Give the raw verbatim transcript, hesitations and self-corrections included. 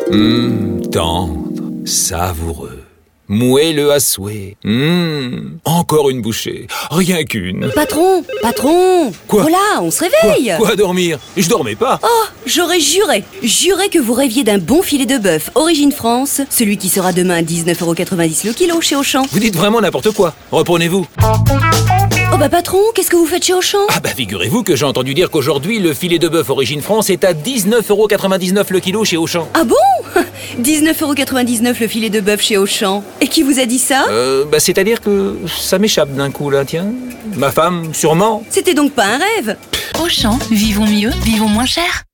Hum, tendre, savoureux. Moelleux à souhait. Mmh, encore une bouchée. Rien qu'une. Patron, patron. Quoi? Voilà, on se réveille. Quoi, quoi dormir? Je dormais pas. Oh, j'aurais juré, juré que vous rêviez d'un bon filet de bœuf Origine France, celui qui sera demain à dix-neuf euros quatre-vingt-dix le kilo chez Auchan. Vous dites vraiment n'importe quoi. Reprenez-vous. Oh bah patron, qu'est-ce que vous faites chez Auchan? Ah bah figurez-vous que j'ai entendu dire qu'aujourd'hui le filet de bœuf Origine France est à dix-neuf euros quatre-vingt-dix-neuf le kilo chez Auchan. Ah bon? dix-neuf euros quatre-vingt-dix-neuf le filet de bœuf chez Auchan. Et qui vous a dit ça? Euh, bah c'est-à-dire que ça m'échappe d'un coup là, tiens. Ma femme, sûrement. C'était donc pas un rêve? Auchan, vivons mieux, vivons moins cher.